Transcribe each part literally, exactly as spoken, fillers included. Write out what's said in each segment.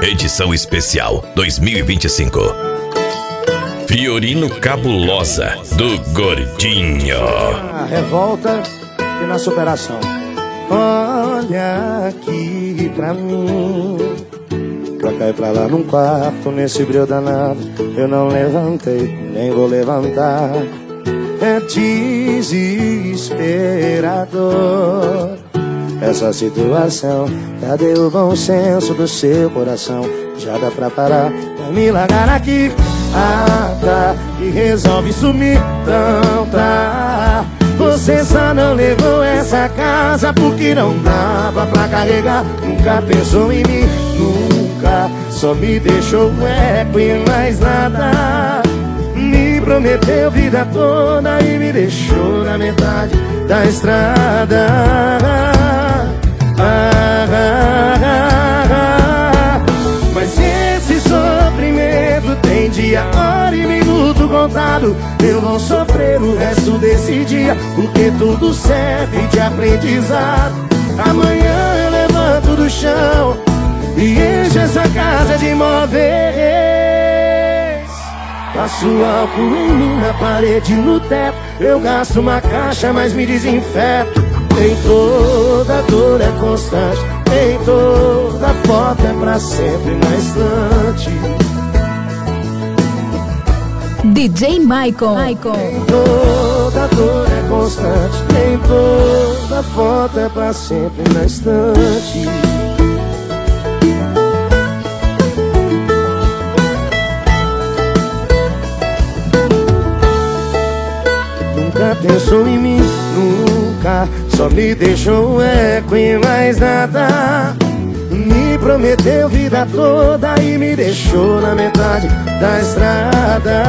Edição especial dois mil e vinte e cinco. Fiorino Cabulosa, do Gordinho. Na revolta e na superação. Olha aqui pra mim, pra cá e pra lá num quarto, nesse brilho danado. Eu não levantei, nem vou levantar. É desesperador essa situação. Cadê o bom senso do seu coração? Já dá pra parar, pra me largar aqui. Ah, tá, e resolve sumir. Então tá, você só não levou essa casa porque não dava pra carregar. Nunca pensou em mim, nunca. Só me deixou eco e mais nada. Me prometeu vida toda e me deixou na metade da estrada. Ah, ah, ah, ah. Mas esse sofrimento tem dia, hora e minuto contado. Eu vou sofrer o resto desse dia, porque tudo serve de aprendizado. Amanhã eu levanto do chão e encho essa casa de móveis. Passo álcool em mim, na parede, no teto. Eu gasto uma caixa, mas me desinfeto. Nem toda dor é constante, nem toda foto é pra sempre na estante. D J Michael. Nem toda dor é constante, nem toda foto é pra sempre na estante. Nunca pensou em mim, nunca. Só me deixou eco e mais nada. Me prometeu vida toda e me deixou na metade da estrada.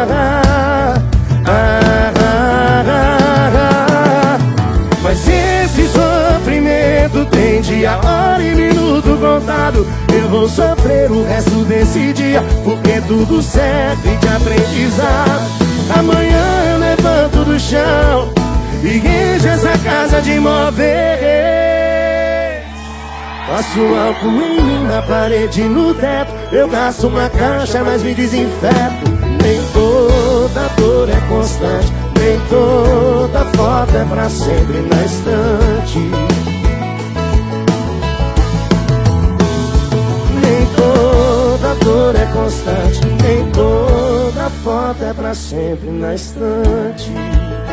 Ah, ah, ah, ah. Mas esse sofrimento tem dia, hora e minuto contado. Eu vou sofrer o resto desse dia, porque tudo serve de aprendizado. Amanhã eu levanto do chão e encho essa casa de móveis. Passo álcool em mim, na parede, no teto. Eu gasto uma caixa, mas me desinfeto. Nem toda dor é constante, nem toda foto é pra sempre na estante. Nem toda dor é constante, nem toda foto é pra sempre na estante.